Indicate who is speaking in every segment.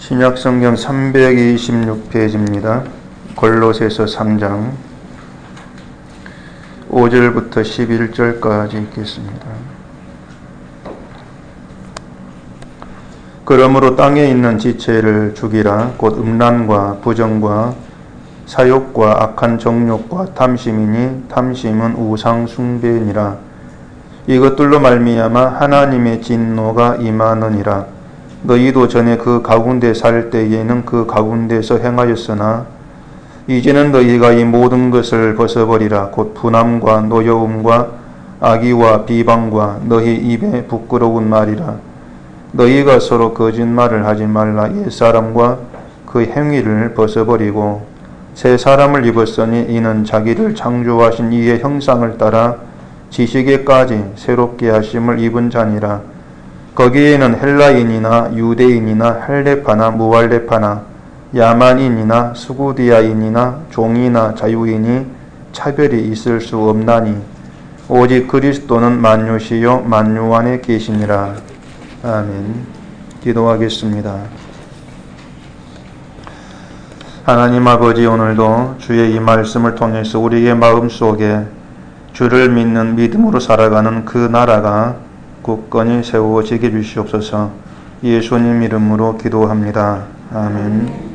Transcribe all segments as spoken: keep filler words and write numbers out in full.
Speaker 1: 신약성경 삼백이십육 페이지입니다. 골로새서 삼 장 오 절부터 십일 절까지 읽겠습니다. 그러므로 땅에 있는 지체를 죽이라. 곧 음란과 부정과 사욕과 악한 정욕과 탐심이니 탐심은 우상 숭배니라. 이것들로 말미암아 하나님의 진노가 임하느니라. 너희도 전에 그 가운데 살 때에는 그 가운데서 행하였으나 이제는 너희가 이 모든 것을 벗어버리라. 곧 분함과 노여움과 악의와 비방과 너희 입에 부끄러운 말이라. 너희가 서로 거짓말을 하지 말라. 옛사람과 그 행위를 벗어버리고 새 사람을 입었으니 이는 자기를 창조하신 이의 형상을 따라 지식에까지 새롭게 하심을 입은 자니라. 거기에는 헬라인이나 유대인이나 할례파나 무할례파나 야만인이나 스구디아인이나 종이나 자유인이 차별이 있을 수 없나니 오직 그리스도는 만유시요 만유 안에 계시니라. 아멘. 기도하겠습니다. 하나님 아버지, 오늘도 주의 이 말씀을 통해서 우리의 마음속에 주를 믿는 믿음으로 살아가는 그 나라가 굳건히 세워지게 주시옵소서. 예수님 이름으로 기도합니다. 아멘.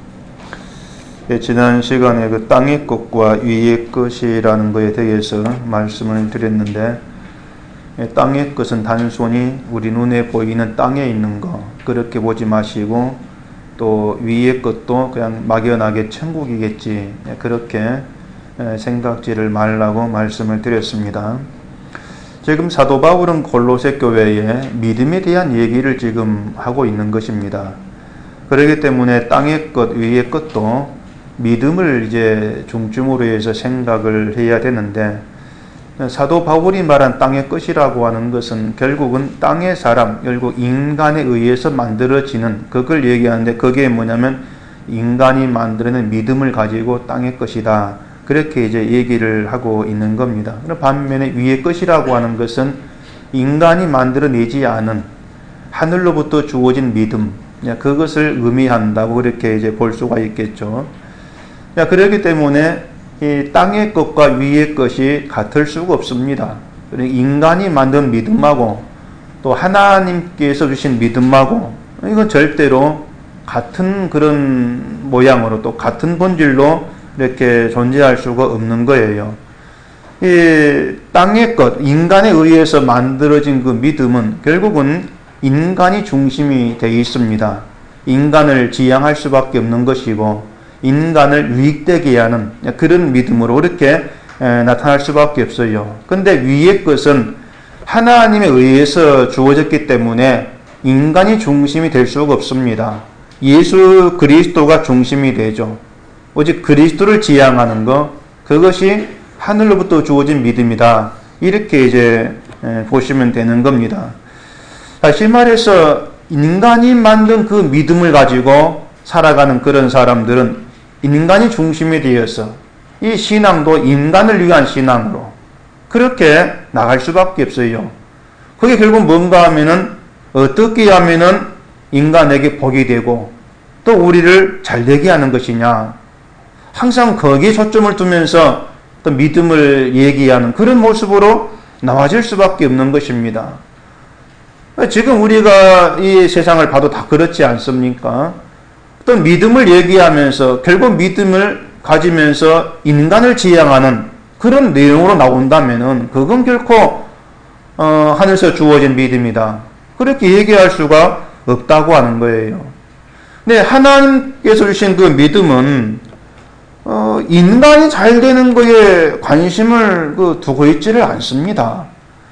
Speaker 1: 예, 지난 시간에 그 땅의 것과 위의 것이라는 것에 대해서 말씀을 드렸는데, 예, 땅의 것은 단순히 우리 눈에 보이는 땅에 있는 것 그렇게 보지 마시고, 또 위의 것도 그냥 막연하게 천국이겠지, 예, 그렇게 예, 생각지를 말라고 말씀을 드렸습니다. 지금 사도 바울은 골로새 교회에 믿음에 대한 얘기를 지금 하고 있는 것입니다. 그렇기 때문에 땅의 것, 위의 것도 믿음을 이제 중심으로 해서 생각을 해야 되는데, 사도 바울이 말한 땅의 것이라고 하는 것은 결국은 땅의 사람, 결국 인간에 의해서 만들어지는 그걸 얘기하는데, 그게 뭐냐면 인간이 만들어낸 믿음을 가지고 땅의 것이다, 그렇게 이제 얘기를 하고 있는 겁니다. 반면에 위의 것이라고 하는 것은 인간이 만들어내지 않은 하늘로부터 주어진 믿음, 그것을 의미한다고 그렇게 이제 볼 수가 있겠죠. 그렇기 때문에 이 땅의 것과 위의 것이 같을 수가 없습니다. 인간이 만든 믿음하고 또 하나님께서 주신 믿음하고 이건 절대로 같은 그런 모양으로 또 같은 본질로 이렇게 존재할 수가 없는 거예요. 이 땅의 것, 인간에 의해서 만들어진 그 믿음은 결국은 인간이 중심이 되어 있습니다. 인간을 지향할 수밖에 없는 것이고 인간을 유익되게 하는 그런 믿음으로 이렇게 나타날 수밖에 없어요. 근데 위의 것은 하나님에 의해서 주어졌기 때문에 인간이 중심이 될 수가 없습니다. 예수 그리스도가 중심이 되죠. 오직 그리스도를 지향하는 것, 그것이 하늘로부터 주어진 믿음이다, 이렇게 이제 보시면 되는 겁니다. 다시 말해서 인간이 만든 그 믿음을 가지고 살아가는 그런 사람들은 인간이 중심이 되어서 이 신앙도 인간을 위한 신앙으로 그렇게 나갈 수밖에 없어요. 그게 결국 뭔가 하면은 어떻게 하면은 인간에게 복이 되고 또 우리를 잘되게 하는 것이냐, 항상 거기에 초점을 두면서 또 믿음을 얘기하는 그런 모습으로 나와질 수밖에 없는 것입니다. 지금 우리가 이 세상을 봐도 다 그렇지 않습니까? 또 믿음을 얘기하면서 결국 믿음을 가지면서 인간을 지향하는 그런 내용으로 나온다면은 그건 결코 어, 하늘에서 주어진 믿음이다, 그렇게 얘기할 수가 없다고 하는 거예요. 근데 하나님께서 주신 그 믿음은 어, 인간이 잘 되는 거에 관심을 그 두고 있지를 않습니다.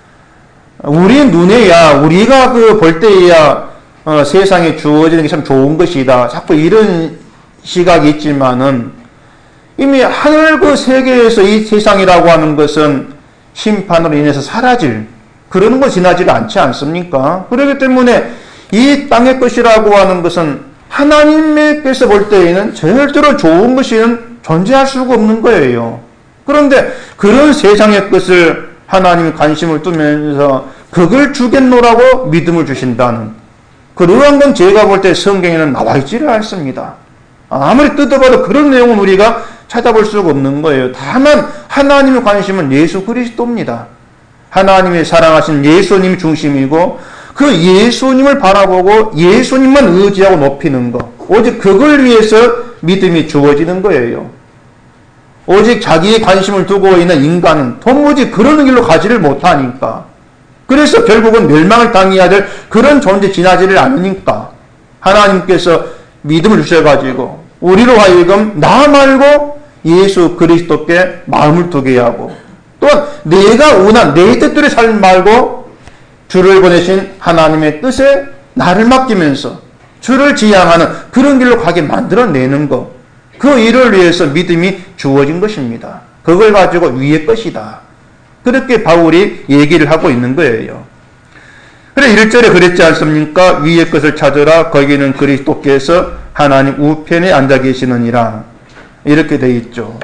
Speaker 1: 우리 눈에야, 우리가 그 볼 때에야 어, 세상에 주어지는 게 참 좋은 것이다, 자꾸 이런 시각이 있지만은 이미 하늘 그 세계에서 이 세상이라고 하는 것은 심판으로 인해서 사라질, 그러는 거 지나지가 않지 않습니까? 그렇기 때문에 이 땅의 것이라고 하는 것은 하나님께서 볼 때에는 절대로 좋은 것이는 존재할 수가 없는 거예요. 그런데 그런 세상의 것을 하나님이 관심을 두면서 그걸 주겠노라고 믿음을 주신다는, 그러한 건 제가 볼 때 성경에는 나와 있지를 않습니다. 아무리 뜯어봐도 그런 내용은 우리가 찾아볼 수가 없는 거예요. 다만 하나님의 관심은 예수 그리스도입니다. 하나님의 사랑하신 예수님이 중심이고 그 예수님을 바라보고 예수님만 의지하고 높이는 것, 오직 그걸 위해서 믿음이 주어지는 거예요. 오직 자기의 관심을 두고 있는 인간은 도무지 그런 길로 가지를 못하니까, 그래서 결국은 멸망을 당해야 될 그런 존재 지나지를 않으니까 하나님께서 믿음을 주셔가지고 우리로 하여금 나 말고 예수 그리스도께 마음을 두게 하고, 또한 내가 원한 내 뜻대로 살지 말고 주를 보내신 하나님의 뜻에 나를 맡기면서 주를 지향하는 그런 길로 가게 만들어내는 것, 그 일을 위해서 믿음이 주어진 것입니다. 그걸 가지고 위의 것이다, 그렇게 바울이 얘기를 하고 있는 거예요. 그래 일 절에 그랬지 않습니까? 위의 것을 찾으라, 거기는 그리스도께서 하나님 우편에 앉아 계시느니라, 이렇게 되어 있죠.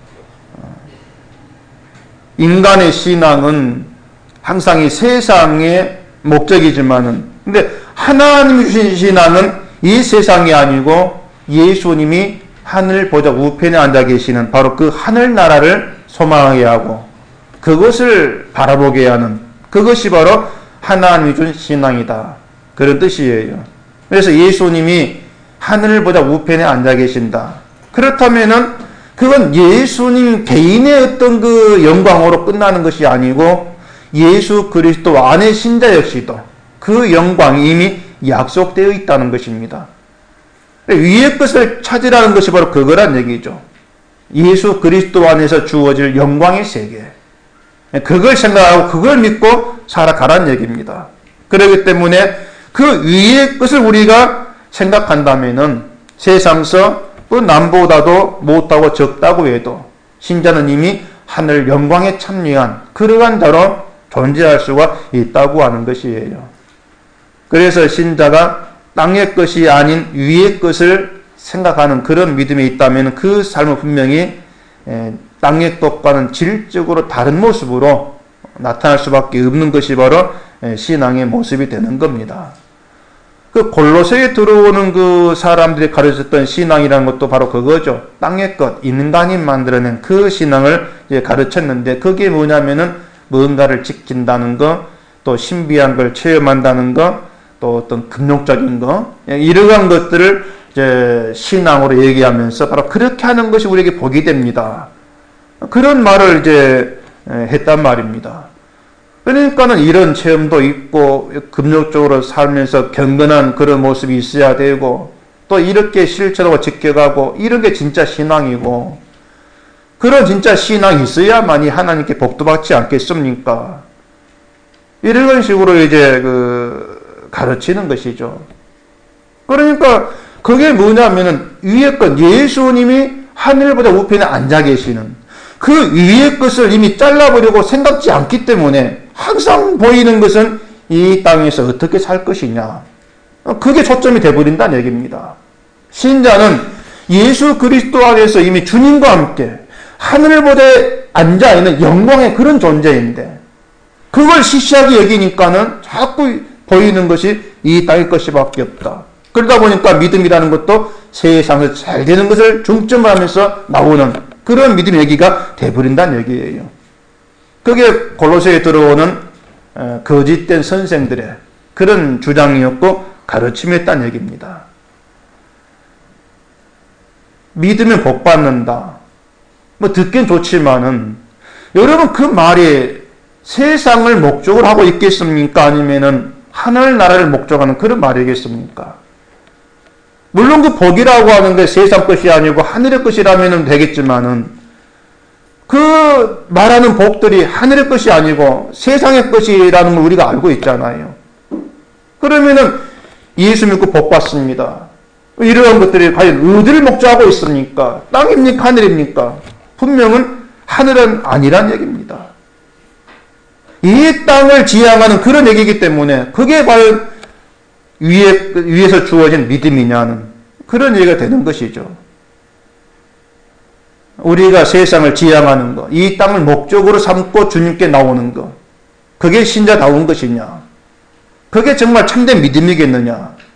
Speaker 1: 인간의 신앙은 항상 이 세상의 목적이지만은, 근데 하나님이 주신 신앙은 이 세상이 아니고 예수님이 하늘 보좌 우편에 앉아 계시는 바로 그 하늘나라를 소망하게 하고 그것을 바라보게 하는, 그것이 바로 하나님이 준 신앙이다, 그런 뜻이에요. 그래서 예수님이 하늘 보좌 우편에 앉아 계신다, 그렇다면은 그건 예수님 개인의 어떤 그 영광으로 끝나는 것이 아니고 예수 그리스도 안의 신자 역시도 그 영광이 이미 약속되어 있다는 것입니다. 위의 것을 찾으라는 것이 바로 그거란 얘기죠. 예수 그리스도 안에서 주어질 영광의 세계, 그걸 생각하고 그걸 믿고 살아가라는 얘기입니다. 그렇기 때문에 그 위의 것을 우리가 생각한다면은 세상서 그 남보다도 못하고 적다고 해도 신자는 이미 하늘 영광에 참여한 그러한 자로 존재할 수가 있다고 하는 것이에요. 그래서 신자가 땅의 것이 아닌 위의 것을 생각하는 그런 믿음이 있다면 그 삶은 분명히 땅의 것과는 질적으로 다른 모습으로 나타날 수밖에 없는 것이 바로 신앙의 모습이 되는 겁니다. 그 골로새에 들어오는 그 사람들이 가르쳤던 신앙이라는 것도 바로 그거죠. 땅의 것, 인간이 만들어낸 그 신앙을 이제 가르쳤는데, 그게 뭐냐면은 뭔가를 지킨다는 것, 또 신비한 걸 체험한다는 것, 또 어떤 금욕적인 것, 이러한 것들을 이제 신앙으로 얘기하면서 바로 그렇게 하는 것이 우리에게 복이 됩니다, 그런 말을 이제 했단 말입니다. 그러니까는 이런 체험도 있고 금욕적으로 살면서 경건한 그런 모습이 있어야 되고, 또 이렇게 실천하고 지켜가고, 이런 게 진짜 신앙이고, 그런 진짜 신앙이 있어야만이 하나님께 복도 받지 않겠습니까? 이런 식으로 이제 그 가르치는 것이죠. 그러니까 그게 뭐냐면은 위의 것, 예수님이 하늘보다 우편에 앉아 계시는 그 위의 것을 이미 잘라버리고 생각지 않기 때문에 항상 보이는 것은 이 땅에서 어떻게 살 것이냐, 그게 초점이 되어버린다는 얘기입니다. 신자는 예수 그리스도 안에서 이미 주님과 함께 하늘보다에 앉아있는 영광의 그런 존재인데, 그걸 시시하게 여기니까는 자꾸 보이는 것이 이 땅의 것이밖에 없다. 그러다 보니까 믿음이라는 것도 세상에서 잘 되는 것을 중점으로 하면서 나오는 그런 믿음 얘기가 돼버린다는 얘기예요. 그게 골로새에 들어오는 거짓된 선생들의 그런 주장이었고 가르침이었다는 얘기입니다. 믿으면 복 받는다, 뭐 듣긴 좋지만은 여러분 그 말이 세상을 목적으로 하고 있겠습니까? 아니면은 하늘나라를 목적하는 그런 말이겠습니까? 물론 그 복이라고 하는 게 세상 것이 아니고 하늘의 것이라면 되겠지만은 그 말하는 복들이 하늘의 것이 아니고 세상의 것이라는 걸 우리가 알고 있잖아요. 그러면은 예수 믿고 복 받습니다, 이러한 것들이 과연 어디를 목적하고 있습니까? 땅입니까? 하늘입니까? 분명은 하늘은 아니란 얘기입니다. 이 땅을 지향하는 그런 얘기이기 때문에 그게 과연 위에, 위에서 주어진 믿음이냐는 그런 얘기가 되는 것이죠. 우리가 세상을 지향하는 것, 이 땅을 목적으로 삼고 주님께 나오는 것, 그게 신자다운 것이냐? 그게 정말 참된 믿음이겠느냐?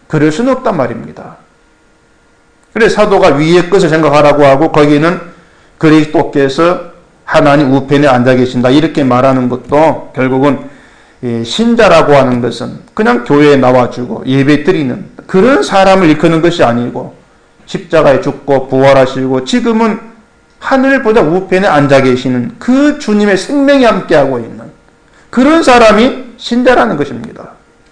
Speaker 1: 그럴 수는 없단 말입니다. 그래서 사도가 위의 것을 생각하라고 하고 거기는 그리스도께서 하나님 우편에 앉아 계신다 이렇게 말하는 것도 결국은 신자라고 하는 것은 그냥 교회에 나와주고 예배 드리는 그런 사람을 일컫는 것이 아니고 십자가에 죽고 부활하시고 지금은 하늘보다 우편에 앉아 계시는 그 주님의 생명이 함께하고 있는 그런 사람이 신자라는 것입니다.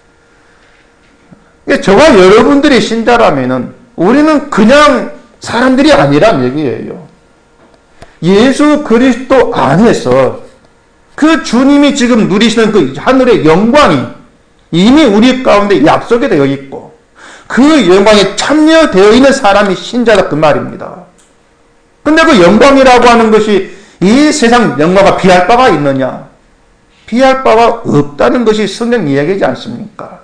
Speaker 1: 저와 여러분들이 신자라면은 우리는 그냥 사람들이 아니란 얘기예요. 예수 그리스도 안에서 그 주님이 지금 누리시는 그 하늘의 영광이 이미 우리 가운데 약속이 되어 있고 그 영광에 참여되어 있는 사람이 신자다 그 말입니다. 근데 그 영광이라고 하는 것이 이 세상 영광과 비할 바가 있느냐? 비할 바가 없다는 것이 성경 이야기지 않습니까?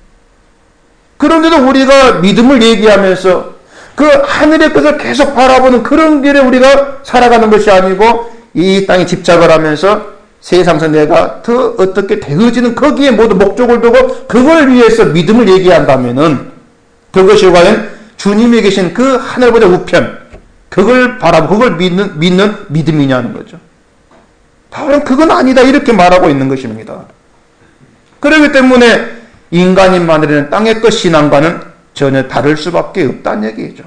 Speaker 1: 그런데도 우리가 믿음을 얘기하면서 그 하늘의 것을 계속 바라보는 그런 길에 우리가 살아가는 것이 아니고 이 땅에 집착을 하면서 세상에서 내가 더 어떻게 되어지는 거기에 모두 목적을 두고 그걸 위해서 믿음을 얘기한다면은 그것이 과연 주님이 계신 그 하늘보다 우편 그걸 바라보고 그걸 믿는, 믿는 믿음이냐는 거죠. 다른 그건 아니다 이렇게 말하고 있는 것입니다. 그렇기 때문에 인간이 만들어낸 땅의 것 신앙과는 전혀 다를 수밖에 없다는 얘기죠.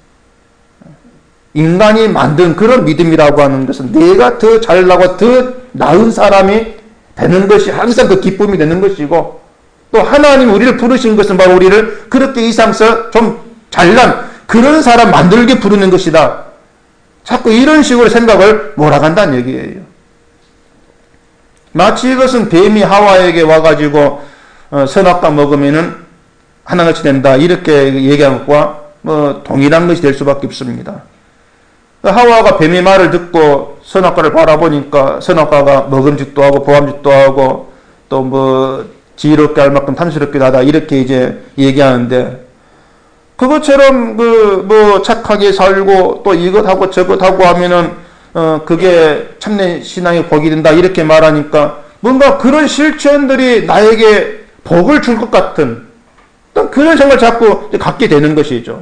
Speaker 1: 인간이 만든 그런 믿음이라고 하는 것은 내가 더 잘나고 더 나은 사람이 되는 것이 항상 그 기쁨이 되는 것이고 또 하나님 우리를 부르신 것은 바로 우리를 그렇게 이상서 좀 잘난 그런 사람 만들게 부르는 것이다. 자꾸 이런 식으로 생각을 몰아간다는 얘기예요. 마치 이것은 뱀이 하와에게 와가지고 어, 선악과 먹으면은 하나같이 된다 이렇게 얘기한 것과 뭐 동일한 것이 될 수밖에 없습니다. 하와가 뱀의 말을 듣고 선악과를 바라보니까 선악과가 먹음직도 하고 보암직도 하고 또 뭐 지혜롭게 할 만큼 탐스럽게 하다 이렇게 이제 얘기하는데 그것처럼 그 뭐 착하게 살고 또 이것하고 저것하고 하면은 어 그게 참된 신앙의 복이 된다 이렇게 말하니까 뭔가 그런 실천들이 나에게 복을 줄 것 같은 또 그런 생각을 자꾸 갖게 되는 것이죠.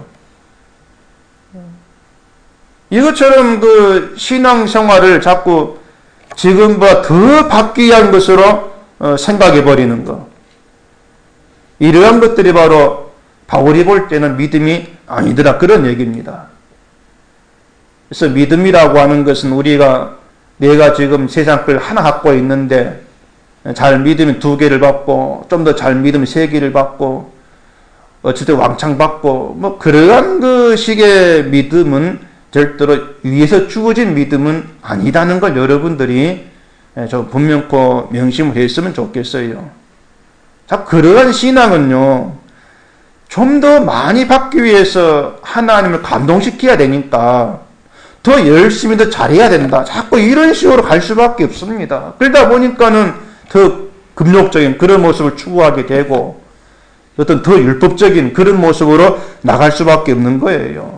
Speaker 1: 이것처럼 그 신앙생활을 자꾸 지금보다 더 받기 위한 것으로 어 생각해 버리는 것. 이러한 것들이 바로 바울이 볼 때는 믿음이 아니더라 그런 얘기입니다. 그래서 믿음이라고 하는 것은 우리가 내가 지금 세상 걸 하나 갖고 있는데 잘 믿으면 두 개를 받고 좀 더 잘 믿으면 세 개를 받고 어쨌든 왕창 받고 뭐 그러한 그 식의 믿음은 절대로 위에서 주어진 믿음은 아니다는 걸 여러분들이 좀 분명코 명심을 했으면 좋겠어요. 자, 그러한 신앙은요 좀 더 많이 받기 위해서 하나님을 감동시켜야 되니까 더 열심히 더 잘해야 된다. 자꾸 이런 식으로 갈 수밖에 없습니다. 그러다 보니까는 더 금욕적인 그런 모습을 추구하게 되고 어떤 더 율법적인 그런 모습으로 나갈 수밖에 없는 거예요.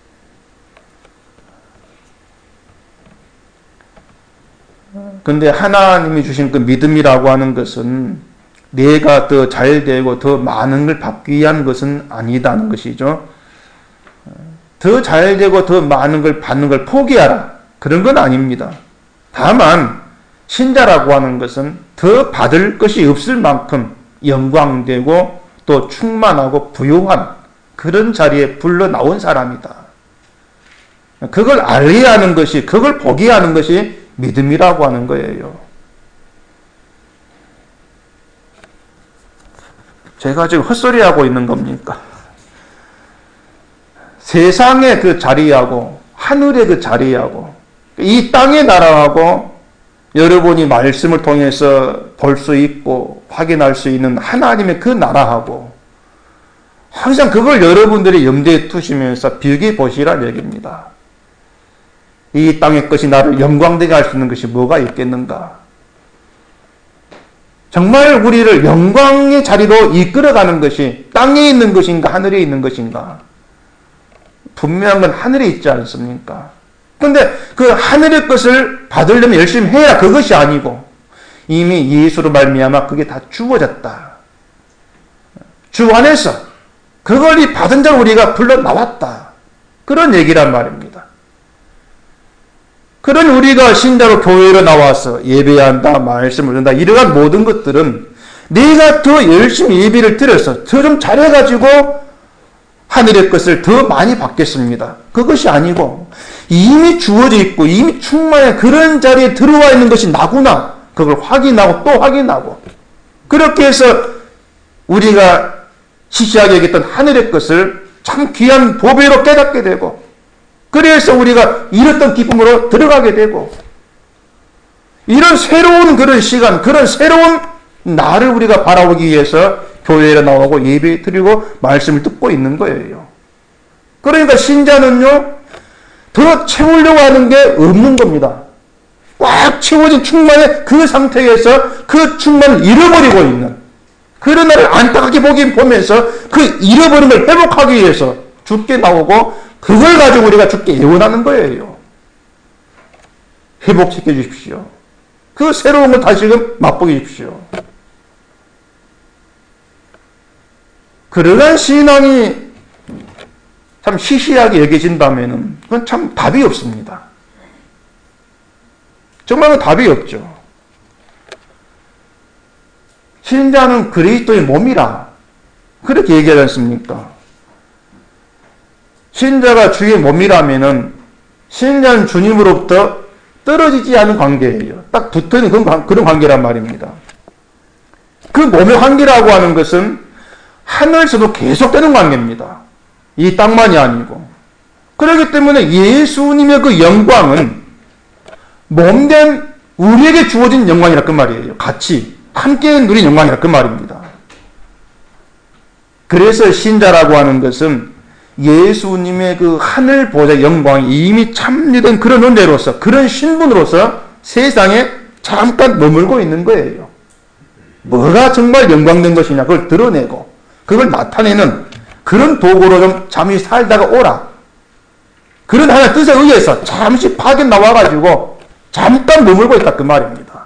Speaker 1: 근데 하나님이 주신 그 믿음이라고 하는 것은 내가 더 잘되고 더 많은 걸 받기 위한 것은 아니다는 것이죠. 더 잘되고 더 많은 걸 받는 걸 포기하라. 그런 건 아닙니다. 다만 신자라고 하는 것은 더 받을 것이 없을 만큼 영광되고 또 충만하고 부유한 그런 자리에 불러 나온 사람이다. 그걸 알아야 하는 것이 그걸 보게 하는 것이 믿음이라고 하는 거예요. 제가 지금 헛소리하고 있는 겁니까? 세상의 그 자리하고 하늘의 그 자리하고 이 땅의 나라하고 여러분이 말씀을 통해서 볼 수 있고 확인할 수 있는 하나님의 그 나라하고 항상 그걸 여러분들이 염두에 두시면서 비교해 보시라는 얘기입니다. 이 땅의 것이 나를 영광되게 할 수 있는 것이 뭐가 있겠는가? 정말 우리를 영광의 자리로 이끌어가는 것이 땅에 있는 것인가 하늘에 있는 것인가? 분명한 건 하늘에 있지 않습니까? 그런데 그 하늘의 것을 받으려면 열심히 해야 그것이 아니고 이미 예수로 말미암아 그게 다 주어졌다. 주 안에서 그걸 이 받은 자를 우리가 불러 나왔다. 그런 얘기란 말입니다. 그런 우리가 신자로 교회로 나와서 예배한다, 말씀을 듣는다, 이러한 모든 것들은 내가 더 열심히 예배를 드려서 더 좀 잘해가지고 하늘의 것을 더 많이 받겠습니다. 그것이 아니고 이미 주어져 있고 이미 충만한 그런 자리에 들어와 있는 것이 나구나. 그걸 확인하고 또 확인하고 그렇게 해서 우리가 시시하게 여겼던 하늘의 것을 참 귀한 보배로 깨닫게 되고 그래서 우리가 잃었던 기쁨으로 들어가게 되고 이런 새로운 그런 시간, 그런 새로운 나를 우리가 바라보기 위해서 교회에 나오고 예배 드리고 말씀을 듣고 있는 거예요. 그러니까 신자는요, 더 채우려고 하는 게 없는 겁니다. 꽉 채워진 충만의 그 상태에서 그 충만을 잃어버리고 있는 그런 날을 안타깝게 보긴 보면서 그 잃어버린 걸 회복하기 위해서 주께 나오고 그걸 가지고 우리가 주께 예언하는 거예요. 회복시켜 주십시오. 그 새로운 걸 다시금 맛보게 해주십시오. 그러한 신앙이 참 시시하게 여겨진다면 그건 참 답이 없습니다. 정말 답이 없죠. 신자는 그리스도의 몸이라 그렇게 얘기하지 않습니까? 신자가 주의 몸이라면은 신자는 주님으로부터 떨어지지 않은 관계예요. 딱 붙어있는 그런, 그런 관계란 말입니다. 그 몸의 관계라고 하는 것은 하늘에서도 계속되는 관계입니다. 이 땅만이 아니고. 그렇기 때문에 예수님의 그 영광은 몸된 우리에게 주어진 영광이라 그 말이에요. 같이 함께 누린 영광이라 그 말입니다. 그래서 신자라고 하는 것은 예수님의 그 하늘 보좌 영광이 이미 참여된 그런 존재로서 그런 신분으로서 세상에 잠깐 머물고 있는 거예요. 뭐가 정말 영광된 것이냐 그걸 드러내고 그걸 나타내는 그런 도구로 좀 잠시 살다가 오라. 그런 하나의 뜻에 의해서 잠시 파견 나와가지고 잠깐 머물고 있다 그 말입니다.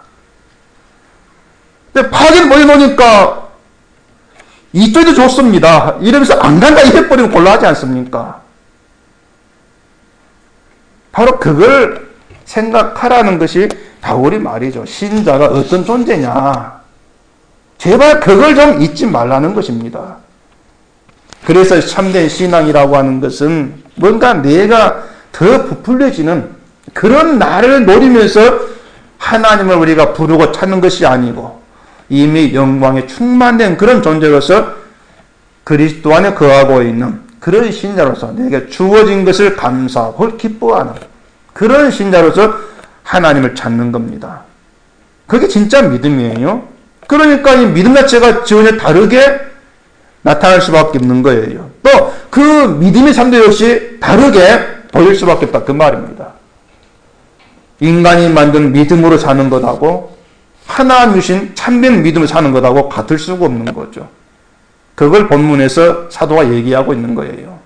Speaker 1: 근데 파견 모여놓으니까 이쪽도 좋습니다. 이러면서 안 간다 이래버리면 곤란하지 않습니까? 바로 그걸 생각하라는 것이 바울이 말이죠. 신자가 어떤 존재냐. 제발 그걸 좀 잊지 말라는 것입니다. 그래서 참된 신앙이라고 하는 것은 뭔가 내가 더 부풀려지는 그런 나를 노리면서 하나님을 우리가 부르고 찾는 것이 아니고 이미 영광에 충만된 그런 존재로서 그리스도 안에 거하고 있는 그런 신자로서 내게 주어진 것을 감사하고 기뻐하는 그런 신자로서 하나님을 찾는 겁니다. 그게 진짜 믿음이에요. 그러니까 이 믿음 자체가 전혀 다르게 나타날 수밖에 없는 거예요. 또 그 믿음의 삶도 역시 다르게 보일 수밖에 없다 그 말입니다. 인간이 만든 믿음으로 사는 것하고 하나님 주신 참된 믿음을 사는 것하고 같을 수가 없는 거죠. 그걸 본문에서 사도가 얘기하고 있는 거예요.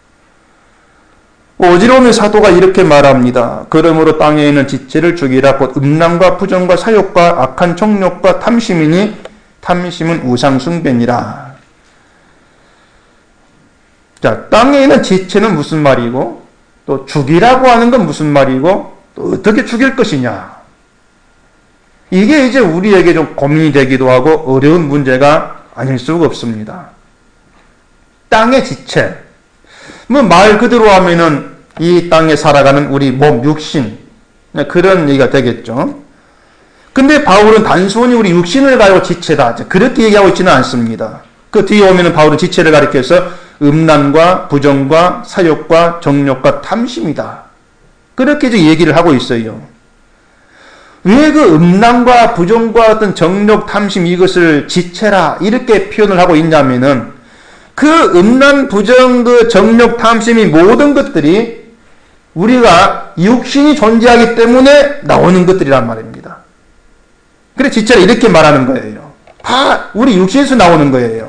Speaker 1: 오지로움의 사도가 이렇게 말합니다. 그러므로 땅에 있는 지체를 죽이라. 곧 음란과 부정과 사욕과 악한 정욕과 탐심이니 탐심은 우상 숭배니라. 자, 땅에 있는 지체는 무슨 말이고 또 죽이라고 하는 건 무슨 말이고 또 어떻게 죽일 것이냐. 이게 이제 우리에게 좀 고민이 되기도 하고 어려운 문제가 아닐 수가 없습니다. 땅의 지체. 뭐 말 그대로 하면은 이 땅에 살아가는 우리 몸, 육신. 그런 얘기가 되겠죠. 근데 바울은 단순히 우리 육신을 가지고 지체다. 그렇게 얘기하고 있지는 않습니다. 그 뒤에 오면은 바울은 지체를 가리켜서 음란과 부정과 사욕과 정욕과 탐심이다. 그렇게 이제 얘기를 하고 있어요. 왜 그 음란과 부정과 어떤 정욕, 탐심 이것을 지체라 이렇게 표현을 하고 있냐면은 그 음란, 부정, 그 정욕, 탐심이 모든 것들이 우리가 육신이 존재하기 때문에 나오는 것들이란 말입니다. 그래 지체라 이렇게 말하는 거예요. 다 우리 육신에서 나오는 거예요.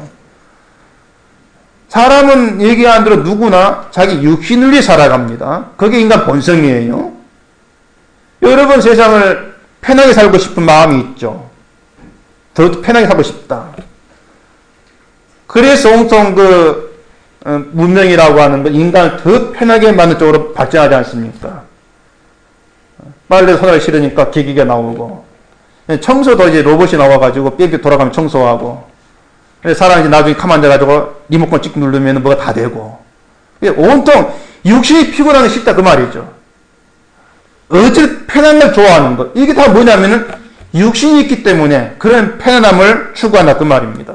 Speaker 1: 사람은 얘기한 대로 누구나 자기 육신을 위해 살아갑니다. 그게 인간 본성이에요. 여러분 세상을 편하게 살고 싶은 마음이 있죠. 더 편하게 살고 싶다. 그래서 온통 그 어, 문명이라고 하는 건 인간을 더 편하게 만드는 쪽으로 발전하지 않습니까? 빨래 손을 실으니까 기기가 나오고, 청소도 이제 로봇이 나와가지고 뺑뺑 돌아가면 청소하고, 사람이 이제 나중에 가만 앉아가지고 리모컨 찍 누르면 뭐가 다 되고, 온통 육신이 피곤하는 게 싫다 그 말이죠. 어찌 편한 걸 좋아하는 것. 이게 다 뭐냐면은 육신이 있기 때문에 그런 편안함을 추구한다 그 말입니다.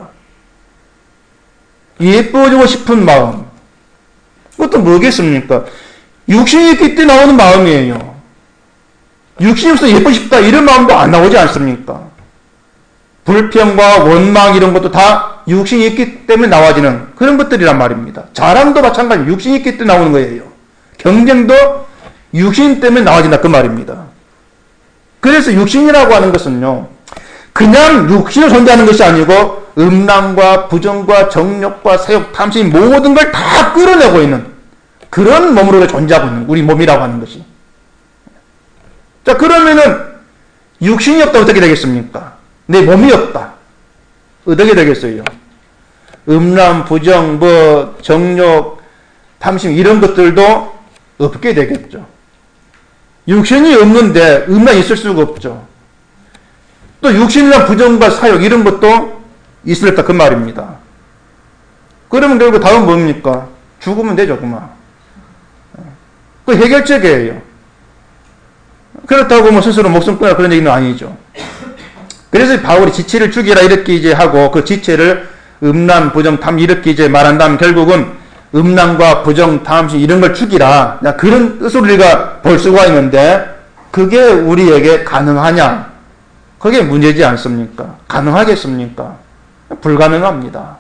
Speaker 1: 예뻐지고 싶은 마음. 그것도 뭐겠습니까? 육신이 있기 때문에 나오는 마음이에요. 육신이 없어 예쁘고 싶다 이런 마음도 안 나오지 않습니까? 불평과 원망 이런 것도 다 육신이 있기 때문에 나와지는 그런 것들이란 말입니다. 자랑도 마찬가지 육신이 있기 때문에 나오는 거예요. 경쟁도 육신 때문에 나와진다 그 말입니다. 그래서 육신이라고 하는 것은요, 그냥 육신으로 존재하는 것이 아니고 음란과 부정과 정욕과 사욕, 탐심 모든 걸 다 끌어내고 있는 그런 몸으로 존재하고 있는 우리 몸이라고 하는 것이. 자, 그러면은 육신이 없다 어떻게 되겠습니까? 내 몸이 없다. 어떻게 되겠어요? 음란, 부정, 뭐 정욕, 탐심 이런 것들도 없게 되겠죠. 육신이 없는데 음란이 있을 수가 없죠. 또 육신이란 부정과 사욕 이런 것도 있을까 그 말입니다. 그러면 결국 다음 뭡니까? 죽으면 되죠, 그만. 그 해결책이에요. 그렇다고 뭐 스스로 목숨 끊어라 그런 얘기는 아니죠. 그래서 바울이 지체를 죽이라 이렇게 이제 하고 그 지체를 음란, 부정, 탐 이렇게 이제 말한다면 결국은 음란과 부정, 탐심 이런 걸 죽이라 그런 뜻으로 우리가 볼 수가 있는데 그게 우리에게 가능하냐? 그게 문제지 않습니까? 가능하겠습니까? 불가능합니다.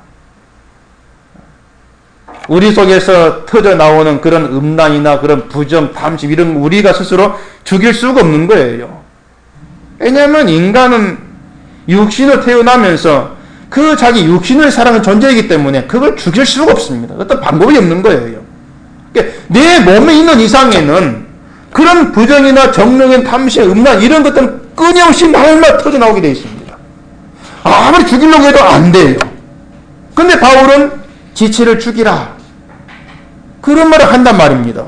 Speaker 1: 우리 속에서 터져 나오는 그런 음란이나 그런 부정, 탐심 이런 우리가 스스로 죽일 수가 없는 거예요. 왜냐하면 인간은 육신을 태어나면서 그 자기 육신을 사랑하는 존재이기 때문에 그걸 죽일 수가 없습니다. 어떤 방법이 없는 거예요. 그러니까 내 몸에 있는 이상에는 그런 부정이나 정욕인 탐심, 음란 이런 것들은 끊임없이 날마다 터져 나오게 되어 있습니다. 아무리 죽이려고 해도 안 돼요. 근데 바울은 지체를 죽이라 그런 말을 한단 말입니다.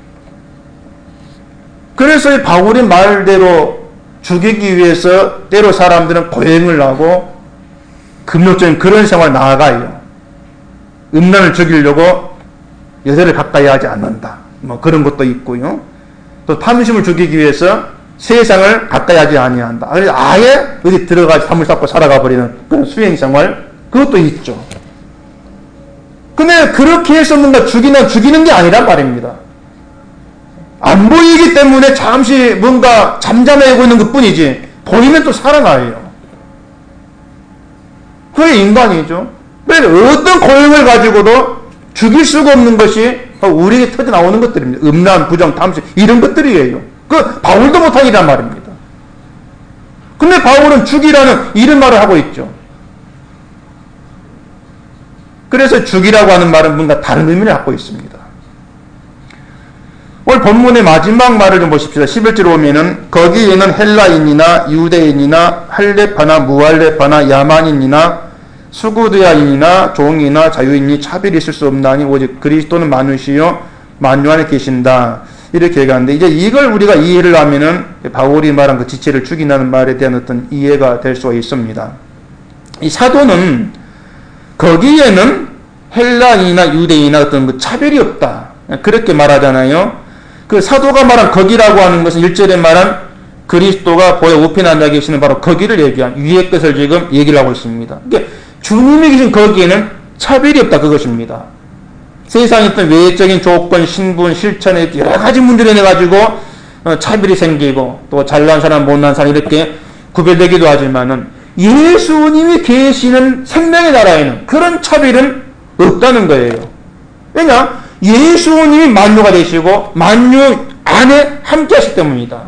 Speaker 1: 그래서 이 바울의 말대로 죽이기 위해서 때로 사람들은 고행을 하고 금욕적인 그런 생활을 나아가요. 음란을 죽이려고 여자를 가까이 하지 않는다. 뭐 그런 것도 있고요. 또 탐심을 죽이기 위해서 세상을 가까이 하지 아니한다. 그래서 아예 어디 들어가서 사물 쌓고 살아가 버리는 그런 수행 생활 그것도 있죠. 근데 그렇게 해서 뭔가 죽이는 죽이는 게 아니란 말입니다. 안 보이기 때문에 잠시 뭔가 잠잠해고 있는 것 뿐이지 보이면 또 살아나요. 그게 인간이죠. 그래서 어떤 고용을 가지고도 죽일 수가 없는 것이 우리에게 터져 나오는 것들입니다. 음란, 부정, 탐심 이런 것들이에요. 그 바울도 못한 일이란 말입니다. 근데 바울은 죽이라는 이런 말을 하고 있죠. 그래서 죽이라고 하는 말은 뭔가 다른 의미를 갖고 있습니다. 오늘 본문의 마지막 말을 좀 보십시다. 십일 절에 보면은 거기에는 헬라인이나 유대인이나 할레파나 무할레파나 야만인이나 수구드야인이나 종이나 자유인이 차별이 있을 수 없나니 오직 그리스도는 만유시요 만유 안에 계신다. 이렇게 얘기하는데 이제 이걸 우리가 이해를 하면은 바울이 말한 그 지체를 죽인다는 말에 대한 어떤 이해가 될 수가 있습니다. 이 사도는 거기에는 헬라인이나 유대인이나 어떤 그 차별이 없다. 그렇게 말하잖아요. 그 사도가 말한 거기라고 하는 것은 일 절에 말한 그리스도가 보여 우편에 앉아 계시는 바로 거기를 얘기한 위의 것을 지금 얘기를 하고 있습니다. 그러니까 주님이 계신 거기에는 차별이 없다 그것입니다. 세상에 어떤 외적인 조건, 신분, 실천에 여러 가지 문제를 내가지고 차별이 생기고 또 잘난 사람, 못난 사람 이렇게 구별되기도 하지만은 예수님이 계시는 생명의 나라에는 그런 차별은 없다는 거예요. 왜냐? 예수님이 만유가 되시고 만유 안에 함께 하시기 때문이다.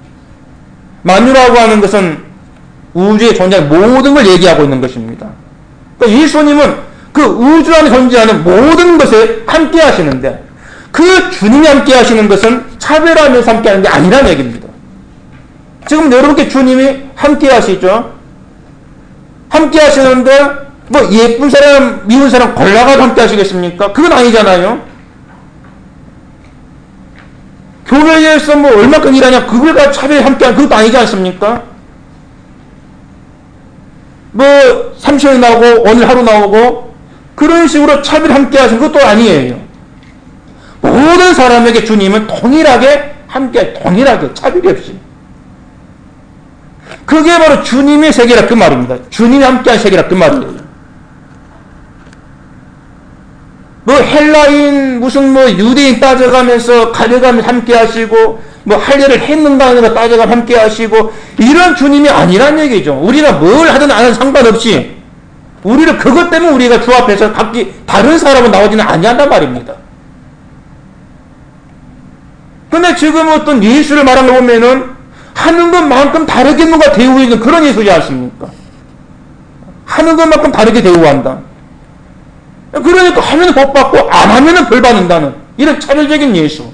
Speaker 1: 만유라고 하는 것은 우주에 존재하는 모든 걸 얘기하고 있는 것입니다. 그러니까 예수님은 그 우주 안에 존재하는 모든 것에 함께 하시는데 그 주님이 함께 하시는 것은 차별하면서 함께 하는 게 아니라는 얘기입니다. 지금 여러분께 주님이 함께 하시죠? 함께 하시는데 뭐 예쁜 사람, 미운 사람 골라가지고 함께 하시겠습니까? 그건 아니잖아요. 교회에서 뭐 얼마큼 일하냐, 그걸 가지고 차별이 함께 하는 그것도 아니지 않습니까? 뭐 삼십 일 나오고 오늘 하루 나오고 그런 식으로 차별이 함께 하시는 것도 아니에요. 모든 사람에게 주님은 동일하게 함께, 동일하게 차별이 없이. 그게 바로 주님의 세계라 그 말입니다. 주님이 함께한 세계라 그 말이에요. 뭐 헬라인 무슨 뭐 유대인 따져가면서 가려가면서 함께 하시고 뭐 할 일을 했는가 하는 거 따져가면서 함께 하시고 이런 주님이 아니란 얘기죠. 우리가 뭘 하든 안 하든 상관없이 우리를 그것 때문에 우리가 주 앞에서 각기 다른 사람은 나오지는 아니한단 말입니다. 근데 지금 어떤 예수를 말하는 거 보면은 하는 것만큼 다르게 누가 대우하는 그런 예수지 않습니까? 하는 것만큼 다르게 대우한다. 그러니까 하면 복 받고 안 하면 벌 받는다는 이런 차별적인 예수.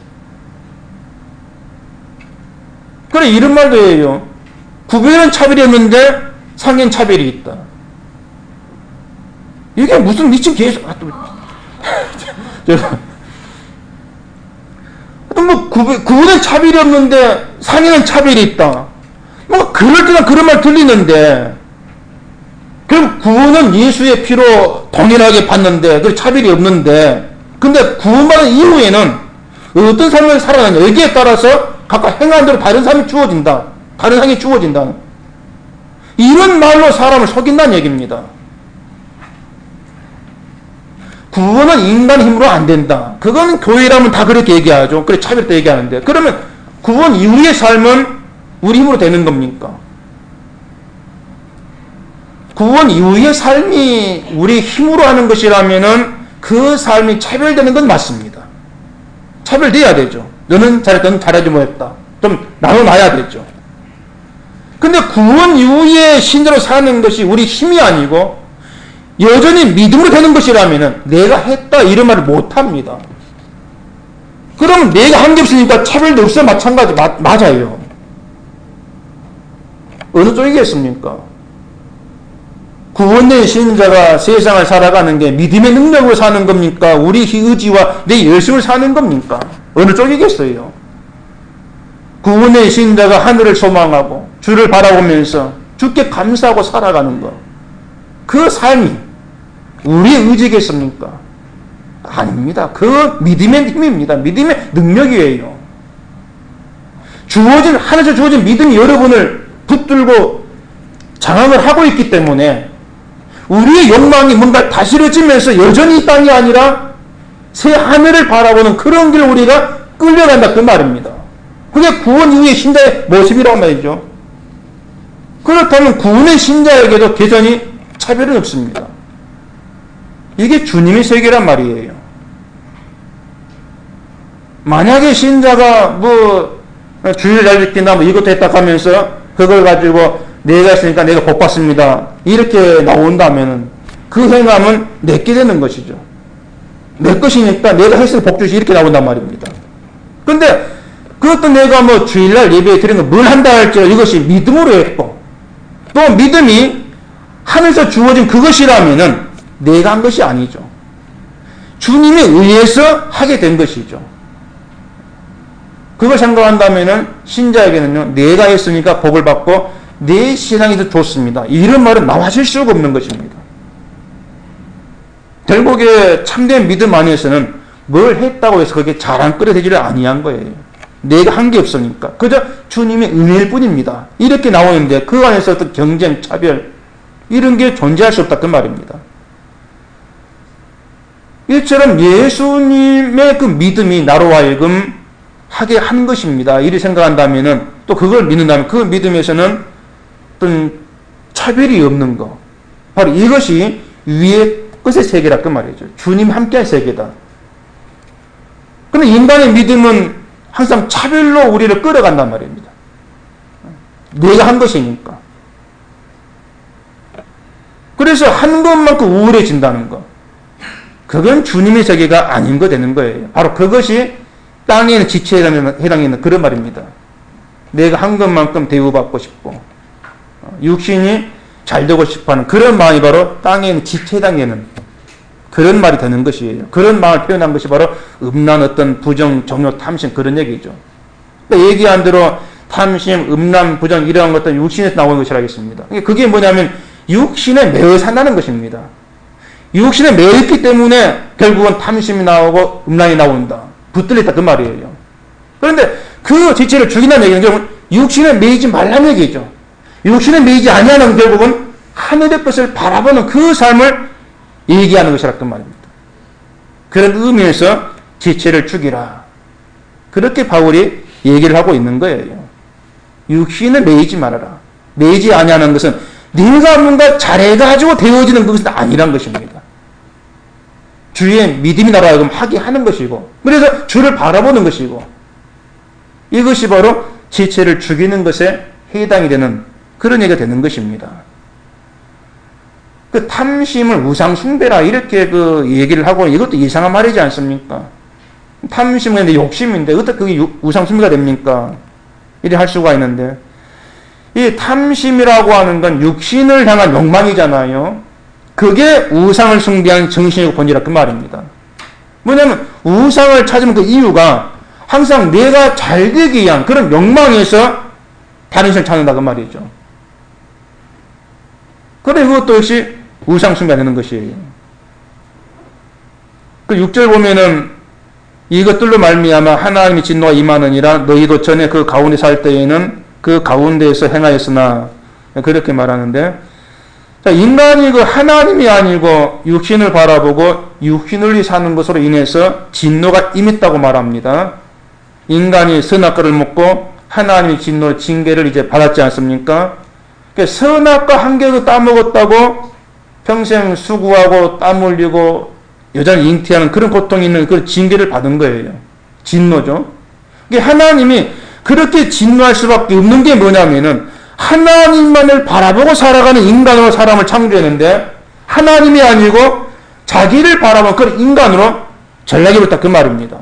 Speaker 1: 그래 이런 말도 해요. 구별은 차별이 없는데 상인 차별이 있다. 이게 무슨 미친 개수. 아, 또. 뭐 구분, 구분은 차별이 없는데 상인은 차별이 있다. 뭐 그럴듯한 그런 말 들리는데 그럼 구원은 예수의 피로 동일하게 받는데 그 차별이 없는데 근데 구원받은 이후에는 어떤 삶을 살아가냐 여기에 따라서 각각 행한 대로 다른 삶이 주어진다. 다른 상이 주어진다. 이런 말로 사람을 속인다는 얘기입니다. 구원은 인간 힘으로 안 된다. 그건 교회라면 다 그렇게 얘기하죠. 그래 차별도 얘기하는데 그러면 구원 이후의 삶은 우리 힘으로 되는 겁니까? 구원 이후의 삶이 우리 힘으로 하는 것이라면은 그 삶이 차별되는 건 맞습니다. 차별돼야 되죠. 너는 잘했다, 너는 잘하지 못했다. 좀 나눠놔야 되죠. 근데 구원 이후에 신자로 사는 것이 우리 힘이 아니고 여전히 믿음으로 되는 것이라면은 내가 했다 이런 말을 못합니다. 그럼 내가 한 게 없으니까 차별도 없어 마찬가지 마, 맞아요. 어느 쪽이겠습니까? 구원된 신자가 세상을 살아가는 게 믿음의 능력으로 사는 겁니까? 우리 의지와 내 열심을 사는 겁니까? 어느 쪽이겠어요? 구원된 신자가 하늘을 소망하고 주를 바라보면서 주께 감사하고 살아가는 것. 그 삶이 우리의 의지겠습니까? 아닙니다. 그 믿음의 힘입니다. 믿음의 능력이에요. 주어진, 하늘에서 주어진 믿음이 여러분을 붙들고 장악을 하고 있기 때문에 우리의 욕망이 뭔가 다스려지면서 여전히 이 땅이 아니라 새 하늘을 바라보는 그런 길을 우리가 끌려간다 그 말입니다. 그게 구원 이후의 신자의 모습이란 말이죠. 그렇다면 구원의 신자에게도 개선이 차별은 없습니다. 이게 주님의 세계란 말이에요. 만약에 신자가 뭐 주일 잘 지킨다 뭐 이것도 했다 하면서 그걸 가지고 내가 했으니까 내가 복 받습니다 이렇게 나온다면 그 행함은 내게 되는 것이죠. 내 것이니까 내가 했으니 복 주시 이렇게 나온단 말입니다. 근데 그것도 내가 뭐 주일날 예배 드리는 거 뭘 한다 할지라도 이것이 믿음으로 했고 또 믿음이 하늘에서 주어진 그것이라면은 내가 한 것이 아니죠. 주님에 의해서 하게 된 것이죠. 그걸 생각한다면은 신자에게는요, 내가 했으니까 복을 받고 내 신앙이 더 좋습니다. 이런 말은 나와질 수가 없는 것입니다. 결국에 참된 믿음 안에서는 뭘 했다고 해서 그게 자랑거리 되지를 아니한 거예요. 내가 한 게 없으니까. 그저 주님의 은혜일 뿐입니다. 이렇게 나오는데 그 안에서 어떤 경쟁, 차별 이런 게 존재할 수 없다 그 말입니다. 이처럼 예수님의 그 믿음이 나로 하여금 하게 한 것입니다. 이리 생각한다면은 또 그걸 믿는다면 그 믿음에서는 어떤 차별이 없는 거. 바로 이것이 위의 끝의 세계라 그 말이죠. 주님 함께한 세계다. 그런데 인간의 믿음은 항상 차별로 우리를 끌어간단 말입니다. 내가 한 것이니까. 그래서 한 것만큼 우울해진다는 거. 그건 주님의 세계가 아닌 거 되는 거예요. 바로 그것이 땅에 있는 지체에 해당하는 그런 말입니다. 내가 한 것만큼 대우받고 싶고 육신이 잘 되고 싶어하는 그런 마음이 바로 땅에 있는 지체에 담기는 그런 말이 되는 것이에요. 그런 마음을 표현한 것이 바로 음란, 어떤 부정, 정욕, 탐심 그런 얘기죠. 그러니까 얘기한 대로 탐심, 음란, 부정 이러한 것들 육신에서 나오는 것이라겠습니다. 그게 뭐냐면 육신에 매여 산다는 것입니다. 육신에 매여 있기 때문에 결국은 탐심이 나오고 음란이 나온다. 붙들려 있다 그 말이에요. 그런데 그 지체를 죽인다는 얘기는 결국은 육신에 매이지 말라는 얘기죠. 육신에 매이지 아니하는 결국은 하늘의 것을 바라보는 그 삶을 얘기하는 것이라 그 말입니다. 그런 의미에서 지체를 죽이라. 그렇게 바울이 얘기를 하고 있는 거예요. 육신에 매이지 말아라. 매이지 아니하는 것은 네가 뭔가 잘해가지고 되어지는 것은 아니란 것입니다. 주의 믿음이 나라 하여금 하게 하는 것이고, 그래서 주를 바라보는 것이고, 이것이 바로 지체를 죽이는 것에 해당이 되는 그런 얘기가 되는 것입니다. 그 탐심을 우상숭배라 이렇게 그 얘기를 하고 이것도 이상한 말이지 않습니까? 탐심은 욕심인데 어떻게 그게 우상숭배가 됩니까? 이래 할 수가 있는데, 이 탐심이라고 하는 건 육신을 향한 욕망이잖아요. 그게 우상을 숭배하는 정신이고 본질이라 그 말입니다. 뭐냐면 우상을 찾으면 그 이유가 항상 내가 잘 되기 위한 그런 욕망에서 다른 신을 찾는다 그 말이죠. 그래 그것도 역시 우상 숭배가 되는 것이에요. 그 육 절 보면은 이것들로 말미암아 하나님의 진노가 임하느니라 너희도 전에 그 가운데 살 때에는 그 가운데에서 행하였으나 그렇게 말하는데, 자, 인간이 그 하나님이 아니고 육신을 바라보고 육신을 위해 사는 것으로 인해서 진노가 임했다고 말합니다. 인간이 선악과를 먹고 하나님의 진노, 징계를 이제 받았지 않습니까? 그러니까 선악과 한 개도 따먹었다고 평생 수고하고 땀 흘리고 여자를 잉태하는 그런 고통이 있는 그런 징계를 받은 거예요. 진노죠. 그러니까 하나님이 그렇게 진노할 수밖에 없는 게 뭐냐면은 하나님만을 바라보고 살아가는 인간으로 사람을 창조했는데 하나님이 아니고 자기를 바라보는 그런 인간으로 전락해버렸다 그 말입니다.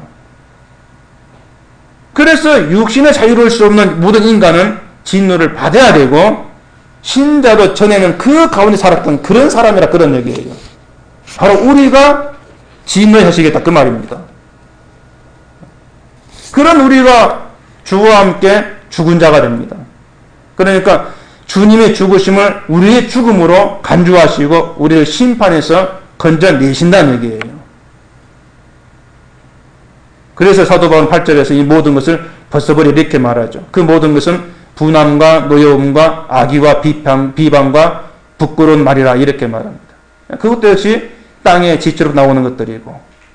Speaker 1: 그래서 육신의 자유로울 수 없는 모든 인간은 진노를 받아야 되고 신자도 전에는 그 가운데 살았던 그런 사람이라 그런 얘기예요. 바로 우리가 진노의 자식이겠다 그 말입니다. 그런 우리가 주와 함께 죽은 자가 됩니다. 그러니까 주님의 죽으심을 우리의 죽음으로 간주하시고 우리를 심판해서 건져내신다는 얘기예요. 그래서 사도 바울은 팔 절에서 이 모든 것을 벗어버려 이렇게 말하죠. 그 모든 것은 분함과 노여움과 악의와 비방, 비방과 부끄러운 말이라 이렇게 말합니다. 그것도 역시 땅의 지체로 나오는 것들이고,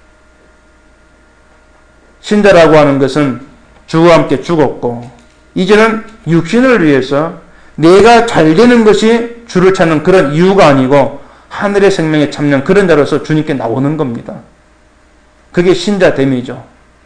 Speaker 1: 신자라고 하는 것은 주와 함께 죽었고 이제는 육신을 위해서 내가 잘 되는 것이 주를 찾는 그런 이유가 아니고 하늘의 생명에 참는 그런 자로서 주님께 나오는 겁니다. 그게 신자됨이죠.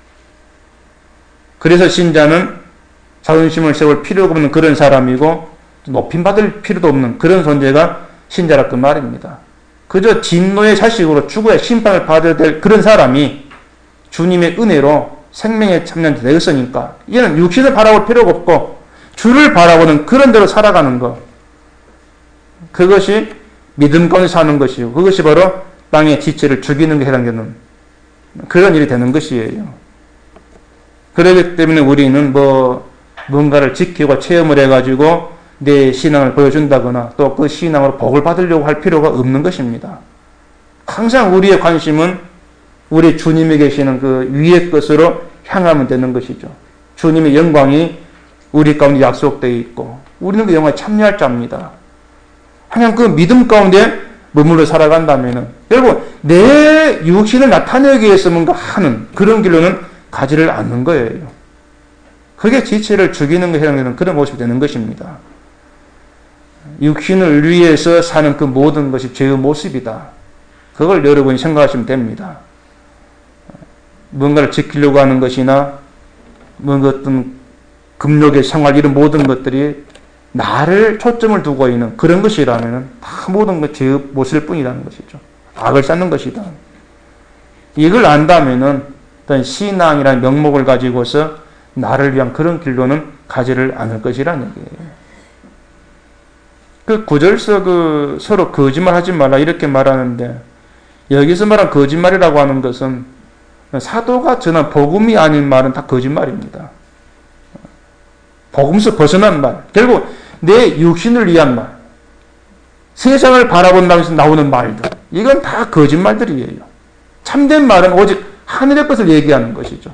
Speaker 1: 그래서 신자는 자존심을 세울 필요가 없는 그런 사람이고 높임받을 필요도 없는 그런 존재가 신자라 그 말입니다. 그저 진노의 자식으로 죽어야 심판을 받아야 될 그런 사람이 주님의 은혜로 생명에 참는 데 되었으니까 이제는 육신을 바라볼 필요가 없고 주를 바라보는 그런 대로 살아가는 것, 그것이 믿음 가운데 사는 것이고 그것이 바로 땅의 지체를 죽이는 것에 해당되는 그런 일이 되는 것이에요. 그렇기 때문에 우리는 뭐 뭔가를 지키고 체험을 해가지고 내 신앙을 보여준다거나 또 그 신앙으로 복을 받으려고 할 필요가 없는 것입니다. 항상 우리의 관심은 우리 주님이 계시는 그 위의 것으로 향하면 되는 것이죠. 주님의 영광이 우리 가운데 약속되어 있고 우리는 그 영광에 참여할 자입니다. 그냥 그 믿음 가운데 머물러 살아간다면 결국 내 육신을 나타내기 위해서 뭔가 하는 그런 길로는 가지를 않는 거예요. 그게 지체를 죽이는 것에 해당되는 그런 모습이 되는 것입니다. 육신을 위해서 사는 그 모든 것이 죄의 모습이다. 그걸 여러분이 생각하시면 됩니다. 뭔가를 지키려고 하는 것이나 뭔가 어떤 금욕의 생활 이런 모든 것들이 나를 초점을 두고 있는 그런 것이라면 다 모든 것 죄의 모습일 뿐이라는 것이죠. 악을 쌓는 것이다. 이걸 안다면은 어떤 신앙이라는 명목을 가지고서 나를 위한 그런 길로는 가지를 않을 것이라는 얘기예요.
Speaker 2: 그 구절서 그 서로 거짓말 하지 말라 이렇게 말하는데 여기서 말한 거짓말이라고 하는 것은 사도가 전한 복음이 아닌 말은 다 거짓말입니다. 복음에서 벗어난 말, 결국 내 육신을 위한 말, 세상을 바라본다고 해서 나오는 말들, 이건 다 거짓말들이에요. 참된 말은 오직 하늘의 것을 얘기하는 것이죠.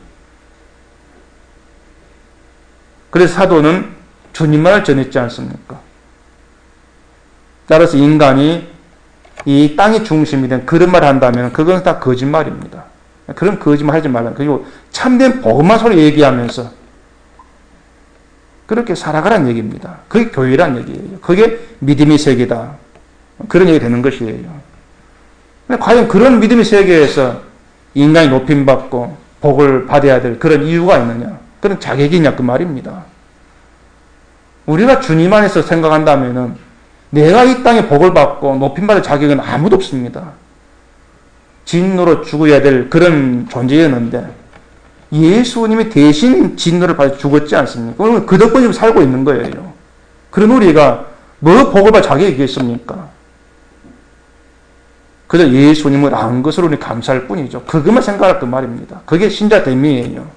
Speaker 2: 그래서 사도는 주님만을 전했지 않습니까? 따라서 인간이 이 땅의 중심이 된 그런 말을 한다면 그건 다 거짓말입니다. 그런 거짓말 하지 말라. 그리고 참된 복음만 서로 얘기하면서 그렇게 살아가라는 얘기입니다. 그게 교회란 얘기예요. 그게 믿음의 세계다. 그런 얘기 되는 것이에요. 근데 과연 그런 믿음의 세계에서 인간이 높임받고 복을 받아야 될 그런 이유가 있느냐? 그런 자격이 있냐? 그 말입니다. 우리가 주님 안에서 생각한다면은 내가 이 땅에 복을 받고 높임받을 자격은 아무도 없습니다. 진노로 죽어야 될 그런 존재였는데 예수님이 대신 진노를 받아 죽었지 않습니까? 그러면 그 덕분에 살고 있는 거예요. 그런 우리가 뭐 복을 받을 자격이 있겠습니까? 그저 예수님을 안 것으로 우리 감사할 뿐이죠. 그것만 생각할 그 말입니다. 그게 신자 대미예요.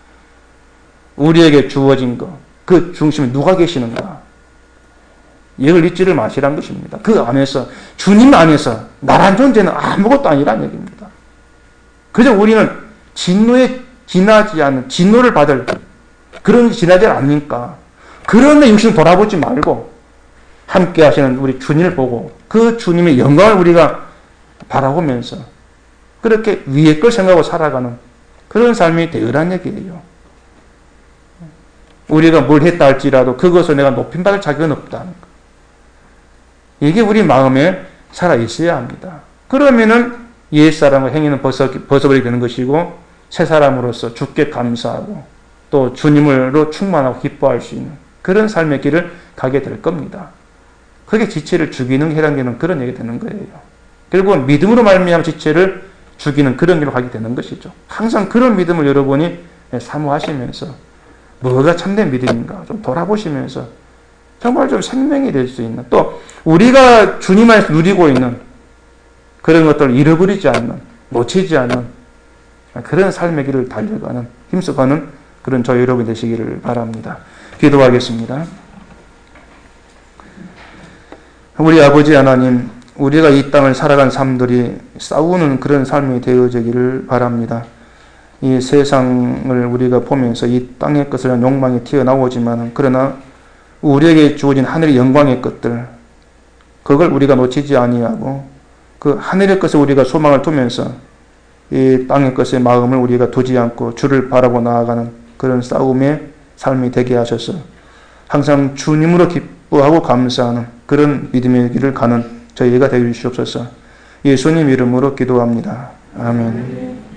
Speaker 2: 우리에게 주어진 것, 그 중심에 누가 계시는가? 이걸 잊지를 마시란 것입니다. 그 안에서, 주님 안에서 나란 존재는 아무것도 아니란 얘기입니다. 그저 우리는 진노에 지나지 않는, 진노를 받을 그런 지나지 않으니까 그런데 육신 돌아보지 말고 함께 하시는 우리 주님을 보고 그 주님의 영광을 우리가 바라보면서 그렇게 위의 걸 생각하고 살아가는 그런 삶이 되으란 얘기예요. 우리가 뭘 했다 할지라도 그것을 내가 높임받을 자격은 없다는 것. 이게 우리 마음에 살아있어야 합니다. 그러면은 옛사람과 행위는 벗어, 벗어버리게 되는 것이고 새 사람으로서 주께 감사하고 또 주님으로 충만하고 기뻐할 수 있는 그런 삶의 길을 가게 될 겁니다. 그게 지체를 죽이는 해당되는 그런 얘기 되는 거예요. 결국은 믿음으로 말미암아 지체를 죽이는 그런 길로 가게 되는 것이죠. 항상 그런 믿음을 여러분이 사모하시면서 뭐가 참된 믿음인가 좀 돌아보시면서 정말 좀 생명이 될 수 있는 또 우리가 주님 안에서 누리고 있는 그런 것들을 잃어버리지 않는 놓치지 않는 그런 삶의 길을 달려가는 힘써가는 그런 저 여러분 되시기를 바랍니다. 기도하겠습니다. 우리 아버지 하나님, 우리가 이 땅을 살아간 삶들이 싸우는 그런 삶이 되어지기를 바랍니다. 이 세상을 우리가 보면서 이 땅의 것을 위한 욕망이 튀어나오지만 그러나 우리에게 주어진 하늘의 영광의 것들 그걸 우리가 놓치지 아니하고 그 하늘의 것에 우리가 소망을 두면서 이 땅의 것에 마음을 우리가 두지 않고 주를 바라보 나아가는 그런 싸움의 삶이 되게 하셔서 항상 주님으로 기뻐하고 감사하는 그런 믿음의 길을 가는 저희가 되어 주시옵소서. 예수님 이름으로 기도합니다. 아멘.